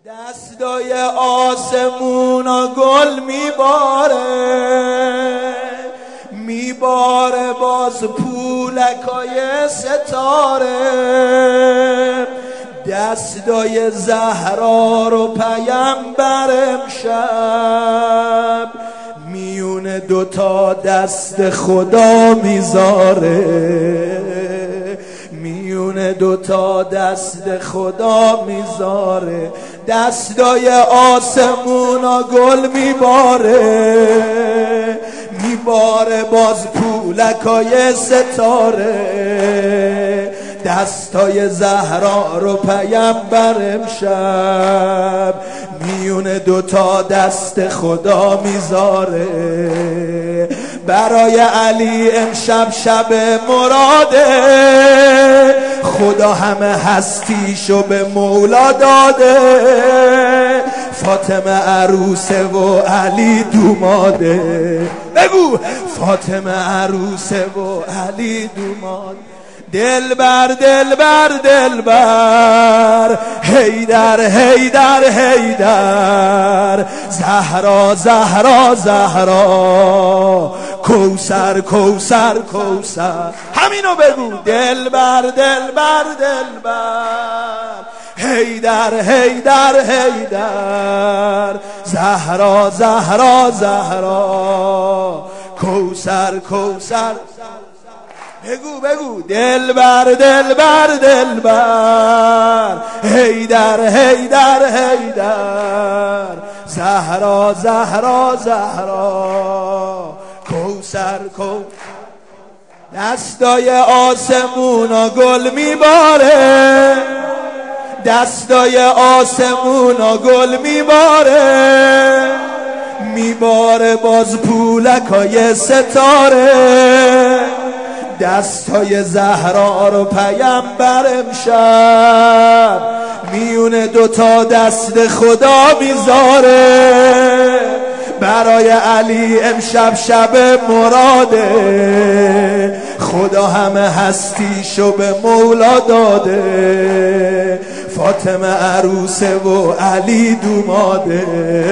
دستای آسمونا گل میباره باز پولکای ستاره، دستای زهرا رو پیامبر امشب میونه دوتا دست خدا میذاره، میونه دوتا دست خدا میذاره، دستای آسمونا گل میباره باز پولکای ستاره، دستای زهرا رو پیامبر امشب میونه دوتا دست خدا میذاره، برای علی امشب شب مراده، خدا همه هستیشو به مولا داده، فاطمه عروسه و علی دوماده، بگو فاطمه عروسه و علی دوماده، دلبر دلبر دلبر، حیدر حیدر حیدر، زهرا زهرا زهرا، کوثر کوثر کوثر، همینو بگو دلبر دلبر دلبر، حیدر حیدر حیدر، زهرا زهرا زهرا، کوثر کوثر، بگو بگو دلبر دلبر دلبر، حیدر حیدر حیدر، زهرا زهرا زهرا، کوثر کوثر، دستای آسمونا گل میباره، دستای آسمونا گل میباره باز پولکای ستاره، دستای زهرا رو پیامبر امشب میونه دوتا دست خدا میذاره، برای علی امشب شب مراده، خدا همه هستیشو به مولا داده، فاطمه عروسه و علی دوماده،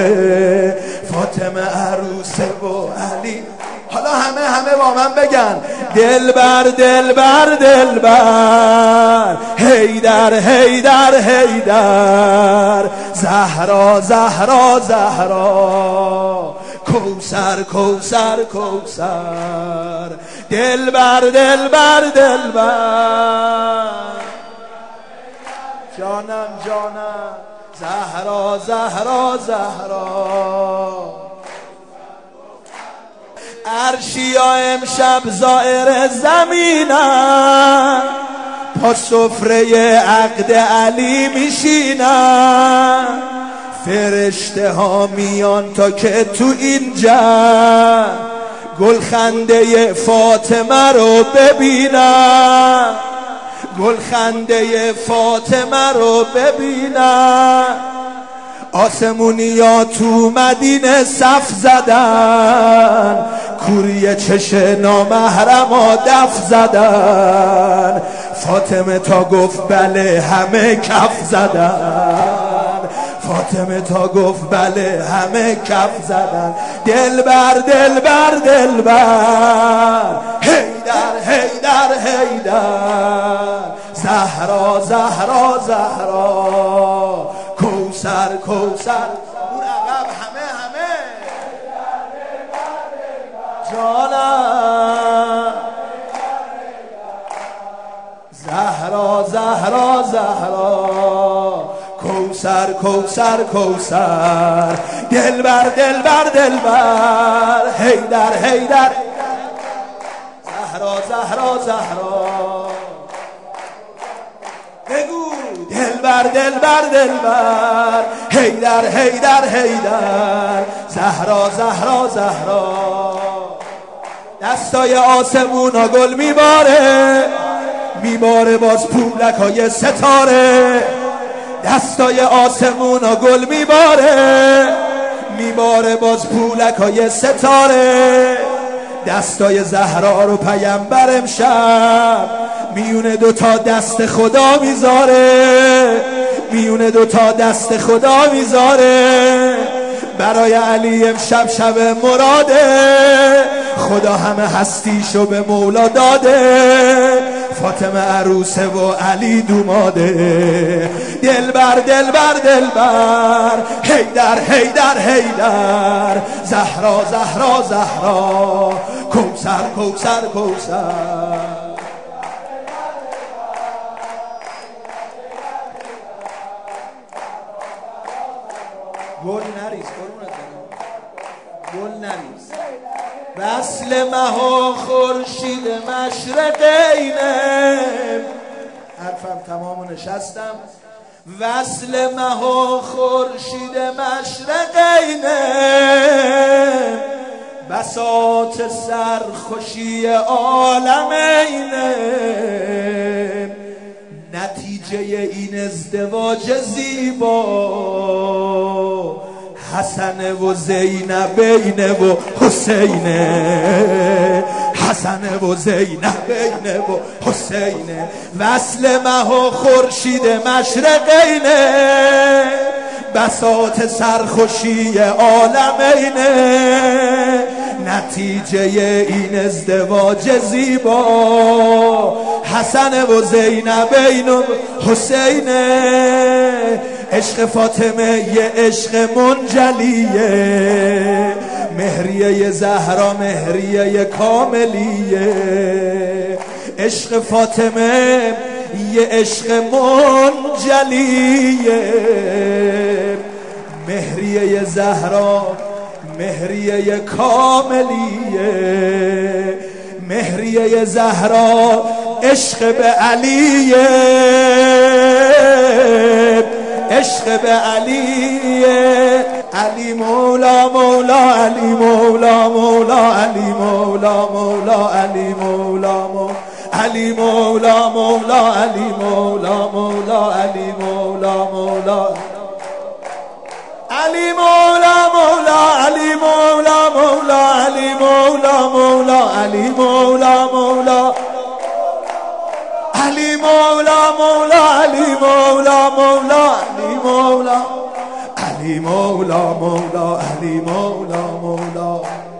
فاطمه عروسه و علی. حالا همه با من بگن دلبر دلبر دلبر، حیدر حیدر حیدر، زهرا زهرا زهرا، کوثر کوثر کوثر، دلبر دلبر دلبر، جانم جانم، زهرا زهرا زهرا، عرشیا امشب زائر زمینم، پا سفره عقد علی میشینم، فرشته ها میان تا که تو اینجا گلخنده فاطمه رو ببینم، گلخنده فاطمه رو ببینم، آسمونیا تو مدینه صف زدن، کوری چش نامحرما دف زدن، فاطمه تا گفت بله همه کف زدن، فاطمه تا گفت بله همه کف زدن، دلبر دلبر دلبر، حیدر حیدر حیدر، زهرا زهرا زهرا، کوثر کوثر، اون عقب همه جانم، زهرا زهرا زهرا، کوثر کوثر کوثر، دلبر دلبر دلبر، حیدر حیدر، زهرا زهرا زهرا، بگو دلبر دلبر دلبر، حیدر حیدر حیدر، زهرا زهرا زهرا، دستای آسمونا گل میباره باز پولکای ستاره، دستای آسمونا گل میباره باز پولکای ستاره، دستای زهرا رو پیامبر امشب میونه دوتا دست خدا میذاره، میونه دوتا دست خدا میذاره. برای علی امشب شب مراده، خدا همه هستیشو به مولا داده. فاطمه عروسه و علی دوماده. دلبر دلبر دلبر، حیدر حیدر حیدر، زهرا زهرا زهرا، کوثر کوثر کوثر. گل نریز قربونت برم، گل نریز. وصل مها خورشید مشرقینه، حرفم تمام و نشستم. وصل مها خورشید مشرقینه، بساط سرخوشی عالمینه. نتیجه این ازدواج زیبا، حسن و زینبینه و حسینه، حسن و زینبینه و حسینه. وصل مه و خورشید مشرقینه، بساط سرخوشی عالمینه. نتیجه این ازدواج زیبا، حسن و زینبین و حسینه. عشق فاطمه یه عشق منجلیه، مهریه زهرا مهریه کاملیه. عشق فاطمه یه عشق منجلیه، مهریه زهرا مهریه کاملیه. مهریه زهرا عشق به علیه، عشق به علیه. علی مولا مولا، علی مولا مولا، علی مولا مولا، علی مولا مولا، علی مولا مولا، علی مولا مولا، علی مولا مولا، علی مولا مولا، علی مولا مولا، علی مولا مولا، علی مولا مولا، علی مولا مولا، علی مولا مولا، علی مولا، علی مولا مولا، علی مولا مولا.